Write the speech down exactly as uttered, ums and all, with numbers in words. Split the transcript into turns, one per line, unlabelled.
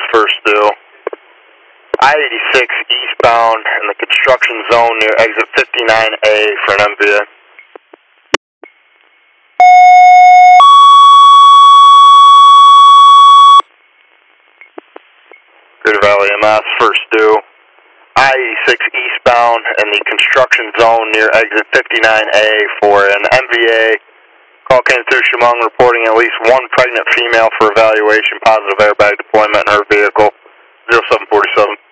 first due. I eighty-six eastbound in the construction zone near exit fifty-nine A for an M V A. Greater Valley M S, first due. I eighty-six eastbound in the construction zone near exit fifty-nine A for an M V A. Call came through Chemung reporting at least one pregnant female for evaluation, positive airbag deployment in her vehicle. zero seven four seven.